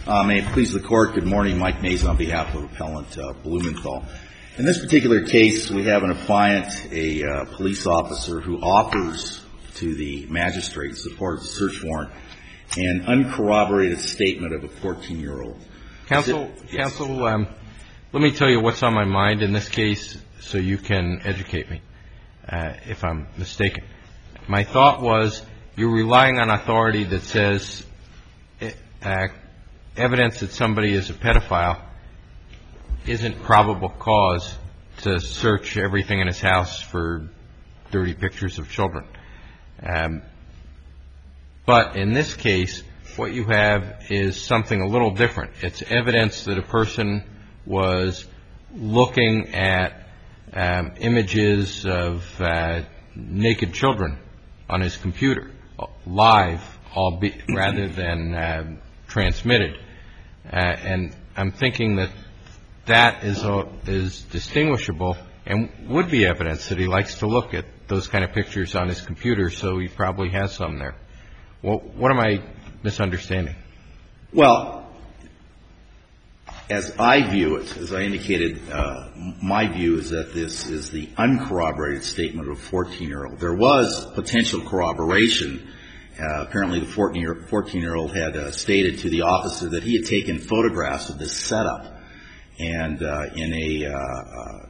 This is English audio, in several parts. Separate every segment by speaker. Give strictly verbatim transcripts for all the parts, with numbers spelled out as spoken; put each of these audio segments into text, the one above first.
Speaker 1: Uh, may it please the Court, good morning. Mike Mays on behalf of Appellant uh, Blumenthal. In this particular case, we have an affiant, a uh, police officer, who offers to the magistrate in support of the search warrant an uncorroborated statement of a fourteen-year-old.
Speaker 2: Counsel, it, yes. Counsel, um, let me tell you what's on my mind in this case so you can educate me uh, if I'm mistaken. My thought was you're relying on authority that says uh, evidence that somebody is a pedophile isn't probable cause to search everything in his house for dirty pictures of children. Um, but in this case, what you have is something a little different. It's evidence that a person was looking at um, images of uh, naked children on his computer, live, albeit rather than uh, transmitted. Uh, and I'm thinking that that is uh, is distinguishable and would be evidence that he likes to look at those kind of pictures on his computer, so he probably has some there. Well, what am I misunderstanding?
Speaker 1: Well, as I view it, as I indicated, uh, my view is that this is the uncorroborated statement of a fourteen-year-old. There was potential corroboration. Uh, apparently the fourteen-year-old had uh, stated to the officer that he had taken photographs of this setup. And uh, in a, uh, uh,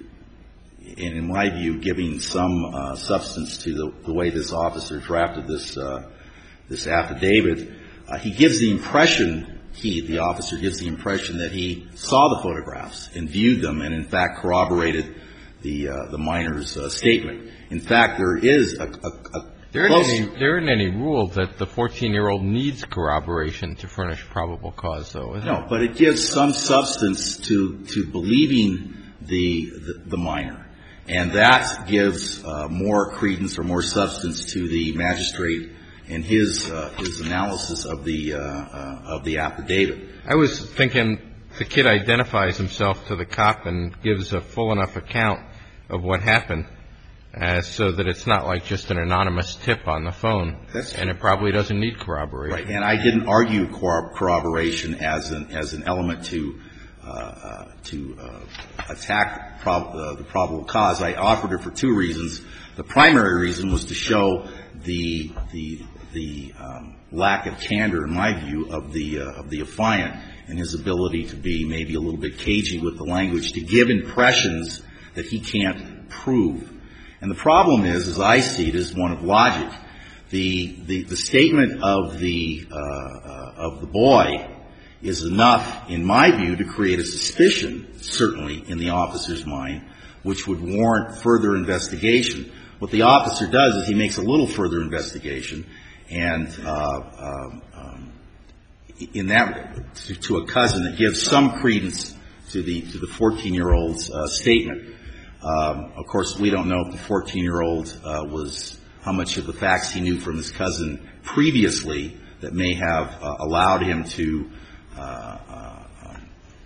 Speaker 1: in, in my view, giving some uh, substance to the, the way this officer drafted this uh, this affidavit, uh, he gives the impression, he, the officer, gives the impression that he saw the photographs and viewed them and, in fact, corroborated the uh, the minor's uh, statement. In fact, there is a, a, a
Speaker 2: There isn't, any, there isn't any rule that the fourteen-year-old needs corroboration to furnish probable cause, though, is
Speaker 1: No,
Speaker 2: it?
Speaker 1: but it gives some substance to, to believing the, the, the minor. And that gives uh, more credence or more substance to the magistrate in his, uh, his analysis of the, uh, uh, of the affidavit.
Speaker 2: I was thinking the kid identifies himself to the cop and gives a full enough account of what happened. Uh, so that it's not like just an anonymous tip on the phone.
Speaker 1: That's
Speaker 2: and it probably doesn't need corroboration.
Speaker 1: Right. And I didn't argue corrobor- corroboration as an as an element to uh, uh, to uh, attack prob- uh, the probable cause. I offered it for two reasons. The primary reason was to show the the the um, lack of candor, in my view, of the uh, of the affiant and his ability to be maybe a little bit cagey with the language, to give impressions that he can't prove. And the problem is, as I see it, is one of logic. The the, the statement of the uh, uh, of the boy is enough, in my view, to create a suspicion, certainly in the officer's mind, which would warrant further investigation. What the officer does is he makes a little further investigation, and uh, um, um, in that to, to a cousin that gives some credence to the to the fourteen-year-old's uh, statement. Um, of course, we don't know if the fourteen-year-old uh, was how much of the facts he knew from his cousin previously that may have uh, allowed him to uh, uh, um,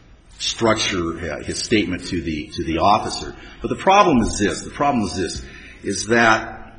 Speaker 1: structure his statement to the to the officer. But the problem is this: the problem is this is that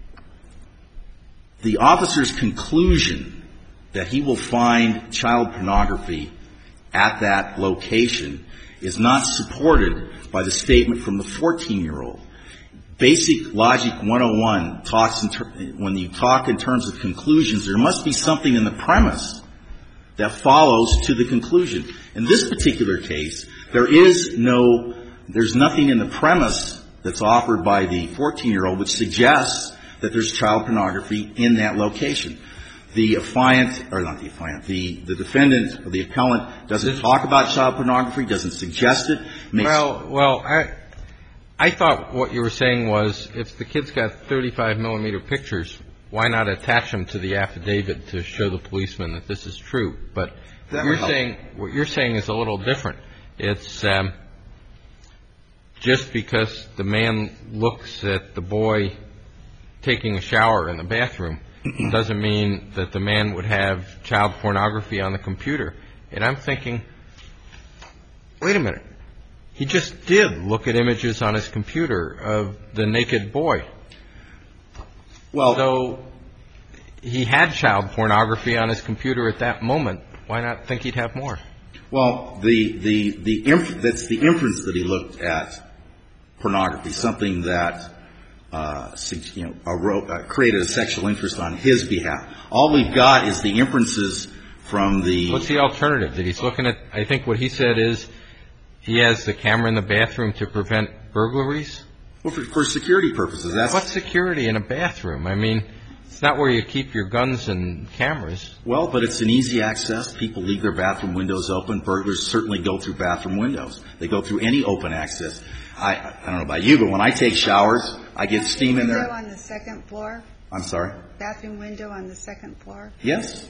Speaker 1: the officer's conclusion that he will find child pornography at that location is not supported by the statement from the fourteen-year-old. Basic Logic one oh one talks in ter- when you talk in terms of conclusions, there must be something in the premise that follows to the conclusion. In this particular case, there is no, there's nothing in the premise that's offered by the fourteen-year-old which suggests that there's child pornography in that location. The affiant, or not the affiant, the, the defendant or the appellant doesn't talk about child pornography, doesn't suggest it. Makes
Speaker 2: well, well, I, I thought what you were saying was if the kid's got thirty-five millimeter pictures, why not attach them to the affidavit to show the policeman that this is true? But what you're saying, what you're saying is a little different. It's um, just because the man looks at the boy taking a shower in the bathroom doesn't mean that the man would have child pornography on the computer. And I'm thinking, wait a minute. He just did look at images on his computer of the naked boy. Well, so he had child pornography on his computer at that moment. why not think he'd have more?
Speaker 1: Well, the the the inf- that's the inference that he looked at pornography, something that uh, you know uh, created a sexual interest on his behalf. All we've got is the inferences from the.
Speaker 2: What's the alternative? That he's looking at? I think what he said is he has the camera in the bathroom to prevent burglaries.
Speaker 1: Well, for, for security purposes. That's
Speaker 2: What's security in a bathroom? I mean, it's not where you keep your guns and cameras.
Speaker 1: Well, but it's an easy access. People leave their bathroom windows open. Burglars certainly go through bathroom windows. They go through any open access. I, I don't know about you, but when I take showers, I get steam in there.
Speaker 3: Window on the second floor?
Speaker 1: I'm sorry?
Speaker 3: Bathroom window on the second floor?
Speaker 1: Yes.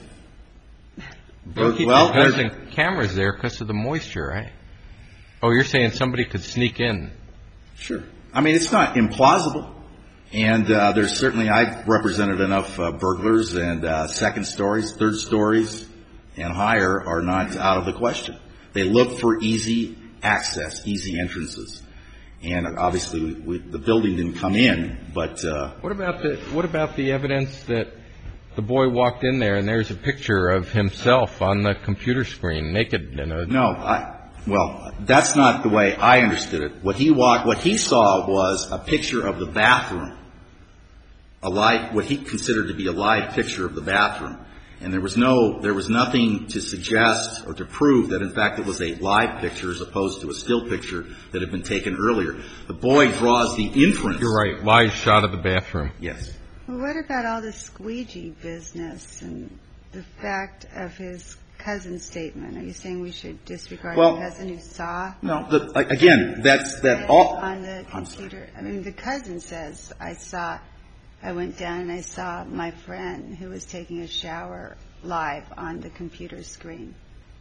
Speaker 2: Well, keep
Speaker 1: well,
Speaker 2: your guns and cameras there because of the moisture, right? Oh, you're saying somebody could sneak in?
Speaker 1: Sure. I mean, it's not implausible. And uh, there's certainly, I've represented enough uh, burglars, and uh, second stories, third stories, and higher are not out of the question. They look for easy access, easy entrances. And obviously, we, we, the building didn't come in, but uh,
Speaker 2: what about the what about the evidence that the boy walked in there and there's a picture of himself on the computer screen, naked? In a
Speaker 1: no, I, well, that's not the way I understood it. What he walked, what he saw was a picture of the bathroom, a live, what he considered to be a live picture of the bathroom. And there was no, there was nothing to suggest or to prove that, in fact, it was a live picture as opposed to a still picture that had been taken earlier. The boy draws the inference.
Speaker 2: You're right. Live shot of the bathroom.
Speaker 1: Yes.
Speaker 3: Well, what about all the squeegee business and the fact of his cousin's statement? Are you saying we should disregard
Speaker 1: well,
Speaker 3: the cousin who saw?
Speaker 1: No. The, again, that's that all
Speaker 3: on the computer. I mean, the cousin says, "I saw." I went down and I saw my friend who was taking a shower live on the computer screen.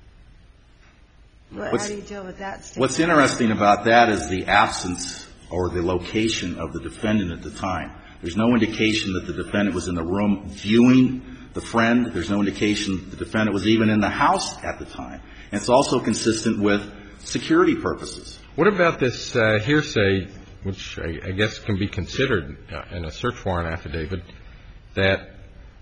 Speaker 3: What, how do you deal with that statement?
Speaker 1: What's interesting about that is the absence or the location of the defendant at the time. There's no indication that the defendant was in the room viewing the friend. There's no indication that the defendant was even in the house at the time. And it's also consistent with security purposes.
Speaker 2: What about this uh, hearsay, which I, I guess can be considered uh, in a search warrant affidavit, that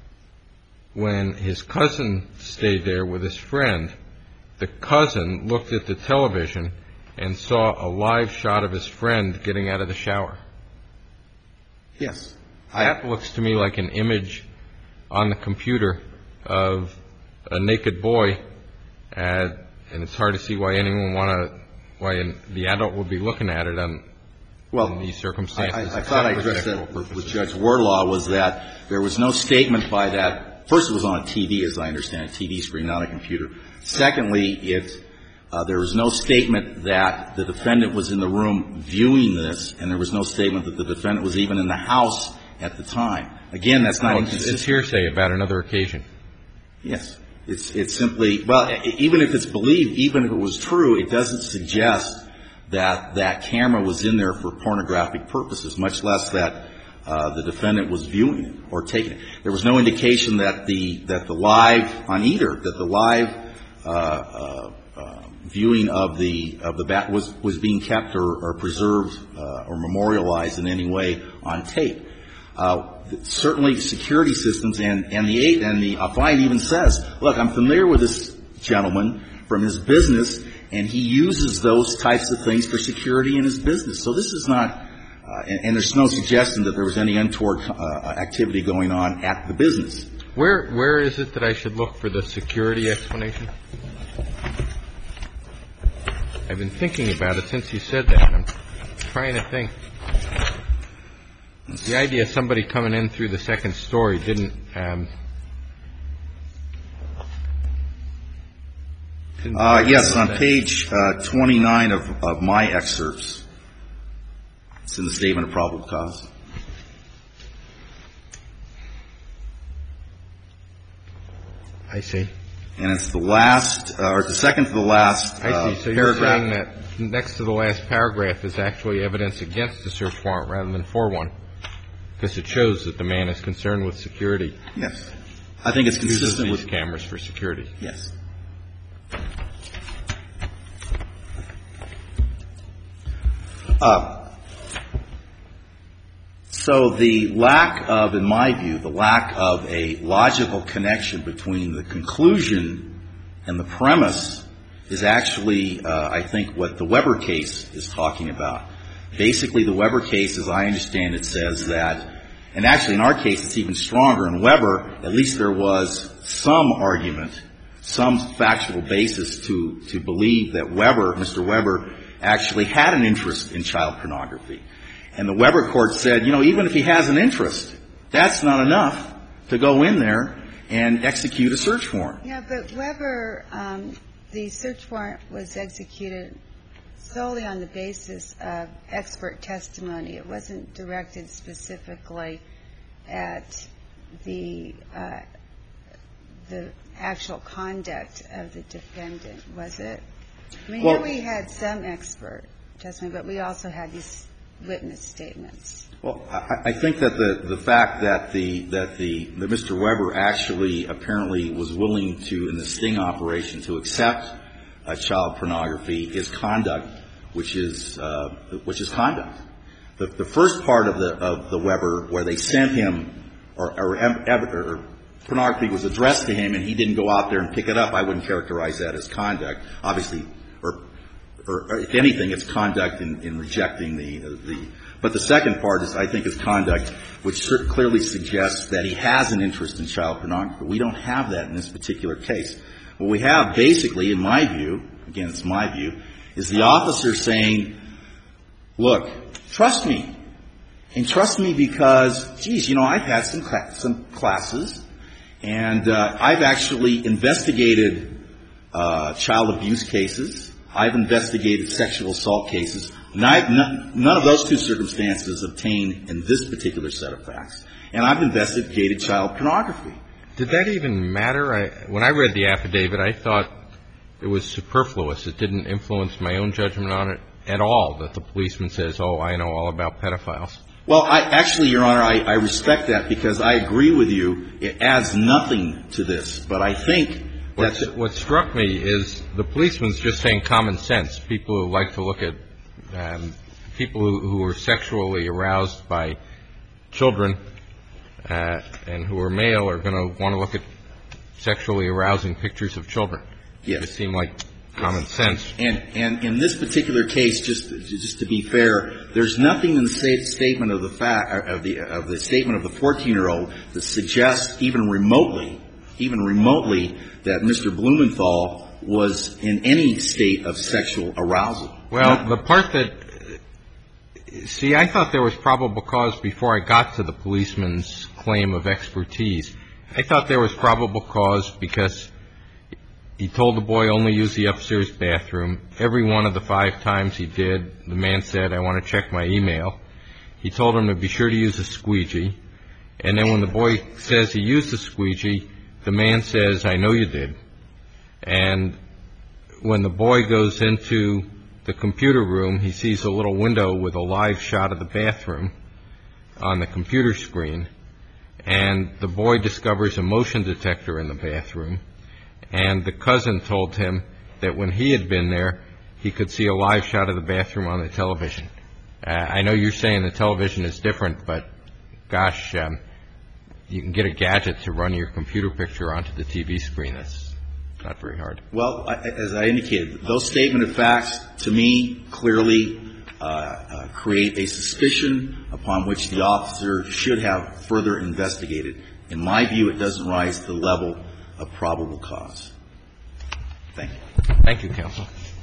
Speaker 2: when his cousin stayed there with his friend, the cousin looked at the television and saw a live shot of his friend getting out of the shower?
Speaker 1: Yes.
Speaker 2: That looks to me like an image on the computer of a naked boy, uh, and it's hard to see why anyone want to, why an, the adult would be looking at it on
Speaker 1: Well,
Speaker 2: in these circumstances.
Speaker 1: I, I thought I addressed that with, with Judge Wardlaw, was that there was no statement by that. First, it was on a T V, as I understand, a T V screen, not a computer. Secondly, it, uh, there was no statement that the defendant was in the room viewing this, and there was no statement that the defendant was even in the house at the time. Again, that's not
Speaker 2: oh,
Speaker 1: inconsistent.
Speaker 2: It's hearsay about another occasion.
Speaker 1: Yes. It's, it's simply, well, even if it's believed, even if it was true, it doesn't suggest that that camera was in there for pornographic purposes, much less that uh, the defendant was viewing it or taking it. There was no indication that the that the live on either that the live uh, uh, uh, viewing of the of the bat was was being kept or, or preserved uh, or memorialized in any way on tape. Uh, certainly, security systems and and the eight and the uh, fine even says, look, I'm familiar with this gentleman from his business, and he uses those types of things for security in his business. So this is not, uh, and, and there's no suggestion that there was any untoward uh, activity going on at the business.
Speaker 2: Where where is it that I should look for the security explanation? I've been thinking about it since you said that, and I'm trying to think. The idea of somebody coming in through the second story didn't, um, didn't
Speaker 1: uh, yes, on page uh, twenty-nine of, of my excerpts, it's in the statement of probable cause.
Speaker 2: I see.
Speaker 1: And it's the last, uh, or the second to the last uh,
Speaker 2: I see. So
Speaker 1: paragraph.
Speaker 2: you're saying that next to the last paragraph is actually evidence against the search warrant rather than for one, because it shows that the man is concerned with security.
Speaker 1: Yes. I think it's consistent
Speaker 2: uses
Speaker 1: with
Speaker 2: these cameras for security.
Speaker 1: Yes. Uh, so the lack of, in my view, the lack of a logical connection between the conclusion And the premise is actually, uh, I think, what the Weber case is talking about. Basically, the Weber case, as I understand it, says that, and actually in our case it's even stronger. In Weber, at least there was some argument, some factual basis to, to believe that Weber, Mister Weber, actually had an interest in child pornography. And the Weber court said, you know, even if he has an interest, that's not enough to go in there and execute a search warrant.
Speaker 3: Yeah, but Weber, um, the search warrant was executed solely on the basis of expert testimony. It wasn't directed specifically at the uh, the actual conduct of the defendant, was it? I mean,
Speaker 1: well,
Speaker 3: here we had some expert testimony, but we also had these witness statements.
Speaker 1: Well, I, I think that the, the fact that the that the that Mister Weber actually apparently was willing to, in the sting operation, to accept uh, child pornography is conduct, which is uh, which is conduct. The, the first part of the of the Weber, where they sent him, or, or, or pornography was addressed to him, and he didn't go out there and pick it up, I wouldn't characterize that as conduct. Obviously, or, or, or if anything, it's conduct in, in rejecting the uh, the. But the second part is, I think, is conduct, which clearly suggests that he has an interest in child pornography. We don't have that in this particular case. What we have, basically, in my view, again, it's my view, is the officer saying, look, trust me. And trust me because, geez, you know, I've had some cl- some classes, and uh, I've actually investigated uh, child abuse cases. I've investigated sexual assault cases. None, none of those two circumstances obtain in this particular set of facts. And I've investigated child pornography.
Speaker 2: Did that even matter? I, when I read the affidavit, I thought it was superfluous. It didn't influence my own judgment on it at all, that the policeman says, oh, I know all about pedophiles.
Speaker 1: Well, I, actually, Your Honor, I, I respect that because I agree with you. It adds nothing to this. But I think
Speaker 2: What's, what struck me is the policeman's just saying common sense. People who like to look at um, people who, who are sexually aroused by children uh, and who are male are going to want to look at sexually arousing pictures of children.
Speaker 1: Yes.
Speaker 2: It seemed like common sense.
Speaker 1: And, and in this particular case, just just to be fair, there's nothing in the statement of the fact of the of the statement of the fourteen-year-old that suggests even remotely, even remotely, that Mister Blumenthal was in any state of sexual arousal.
Speaker 2: Well, the part that see, I thought there was probable cause before I got to the policeman's claim of expertise. I thought there was probable cause because he told the boy only use the upstairs bathroom. Every one of the five times he did, the man said, I want to check my email. He told him to be sure to use a squeegee. And then when the boy says he used the squeegee, the man says, I know you did. And when the boy goes into the computer room, he sees a little window with a live shot of the bathroom on the computer screen. And the boy discovers a motion detector in the bathroom. And the cousin told him that when he had been there, he could see a live shot of the bathroom on the television. Uh, I know you're saying the television is different, but gosh, um, you can get a gadget to run your computer picture onto the T V screen. That's not very hard.
Speaker 1: Well, I, as I indicated, those statement of facts, to me, clearly uh, uh, create a suspicion upon which the officer should have further investigated. In my view, it doesn't rise to the level of probable cause. Thank you.
Speaker 2: Thank you, counsel.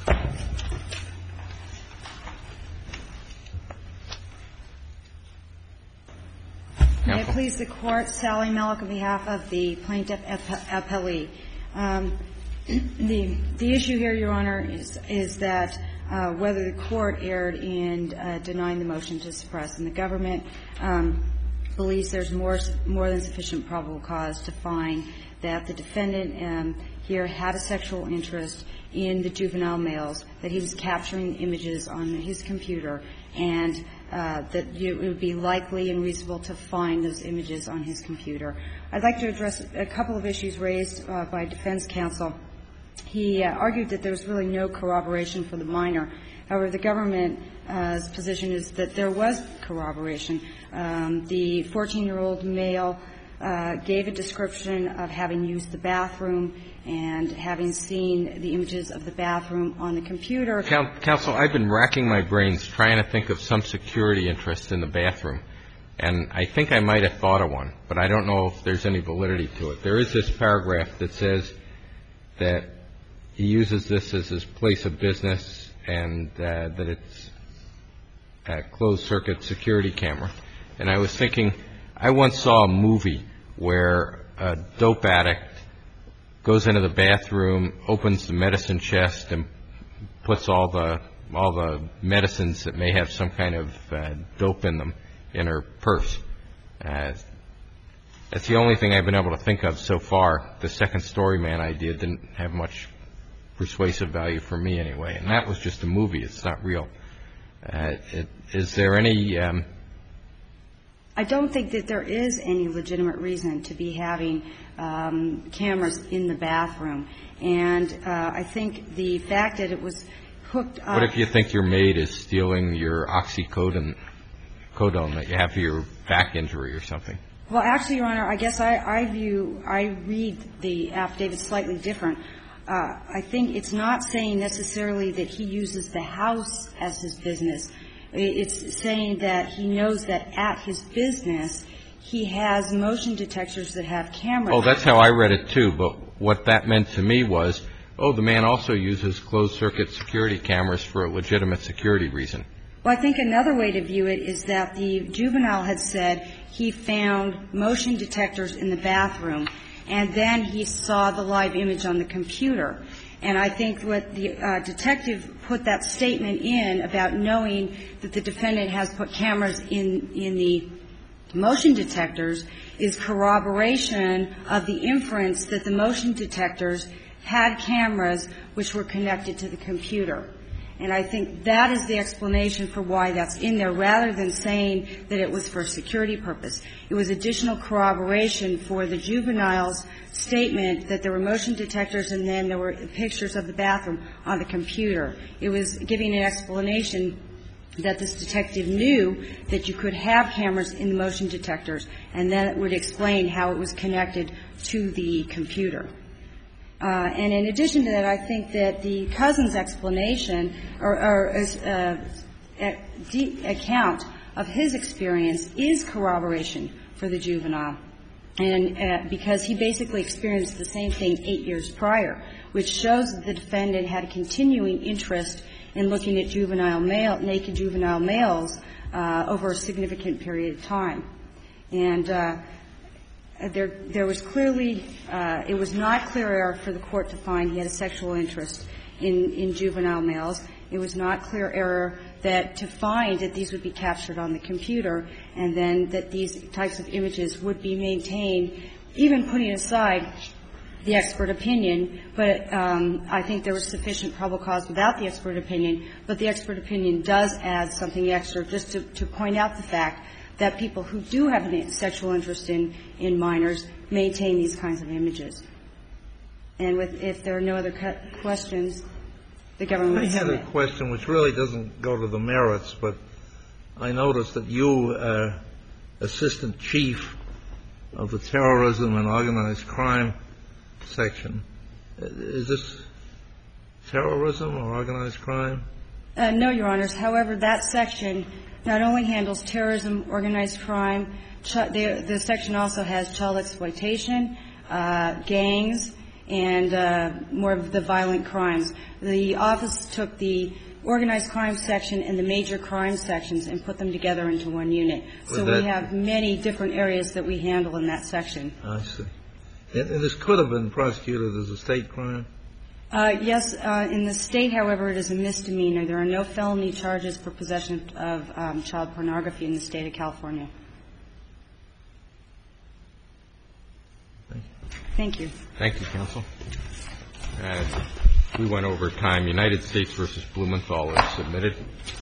Speaker 4: May it please the Court, Sally Mellick on behalf of the plaintiff appellee. Um, the, the issue here, Your Honor, is, is that uh, whether the Court erred in uh, denying the motion to suppress. And the government um, believes there's more, more than sufficient probable cause to find that the defendant um, here had a sexual interest in the juvenile males, that he was capturing images on his computer, and uh, that you, it would be likely and reasonable to find those images on his computer. I'd like to address a couple of issues raised uh, by defense counsel. He uh, argued that there was really no corroboration for the minor. However, the government's position is that there was corroboration. Um, the fourteen-year-old male uh, gave a description of having used the bathroom and having seen the images of the bathroom on the computer.
Speaker 2: Counsel, I've been racking my brains trying to think of some security interest in the bathroom, and I think I might have thought of one, but I don't know if there's any validity to it. There is this paragraph that says that he uses this as his place of business and uh, that it's a closed-circuit security camera. And I was thinking, I once saw a movie where a dope addict goes into the bathroom, opens the medicine chest, and puts all the all the medicines that may have some kind of uh, dope in them in her purse. Uh, that's the only thing I've been able to think of so far. The second story man idea didn't have much persuasive value for me anyway, and that was just a movie. It's not real. Uh, it, is there any... Um,
Speaker 4: I don't think that there is any legitimate reason to be having um, cameras in the bathroom. And uh, I think the fact that it was hooked up...
Speaker 2: What if you think your maid is stealing your oxycodone codone that you have for your back injury or something?
Speaker 4: Well, actually, Your Honor, I guess I, I view, I read the affidavit slightly different. Uh, I think it's not saying necessarily that he uses the house as his business. It's saying that he knows that at his business he has motion detectors that have cameras.
Speaker 2: Oh, that's how I read it, too. But what that meant to me was, oh, the man also uses closed-circuit security cameras for a legitimate security reason.
Speaker 4: Well, I think another way to view it is that the juvenile had said he found motion detectors in the bathroom, and then he saw the live image on the computer. And I think what the uh, detective put that statement in about knowing that the defendant has put cameras in, in the motion detectors is corroboration of the inference that the motion detectors had cameras which were connected to the computer. And I think that is the explanation for why that's in there, rather than saying that it was for a security purpose. It was additional corroboration for the juvenile's statement that there were motion detectors and then there were pictures of the bathroom on the computer. It was giving an explanation that this detective knew that you could have cameras in the motion detectors, and then it would explain how it was connected to the computer. Uh, and in addition to that, I think that the cousin's explanation or, or uh, account of his experience is corroboration for the juvenile, and uh, because he basically experienced the same thing eight years prior, which shows that the defendant had a continuing interest in looking at juvenile male, naked juvenile males uh, over a significant period of time. And uh, There, there was clearly, uh, it was not clear error for the court to find he had a sexual interest in, in juvenile males. It was not clear error that to find that these would be captured on the computer and then that these types of images would be maintained, even putting aside the expert opinion. But um, I think there was sufficient probable cause without the expert opinion. But the expert opinion does add something extra just to, to point out the fact that people who do have a sexual interest in, in minors maintain these kinds of images. And with, if there are no other questions, the government will submit.
Speaker 5: I have a question which really doesn't go to the merits, but I noticed that you, uh, Assistant Chief of the Terrorism and Organized Crime section, is this terrorism or organized crime?
Speaker 4: Uh, no, Your Honors. However, that section not only handles terrorism, organized crime, ch- the, the section also has child exploitation, uh, gangs, and uh, more of the violent crimes. The office took the organized crime section and the major crime sections and put them together into one unit. So we have many different areas that we handle in that section.
Speaker 5: I see. And, and this could have been prosecuted as a state crime?
Speaker 4: Uh, yes. Uh, in the state, however, it is a misdemeanor. There are no felony charges for possession of um, child pornography in the state of California. Thank you.
Speaker 2: Thank you, counsel. Uh, we went over time. United States versus Blumenthal is submitted.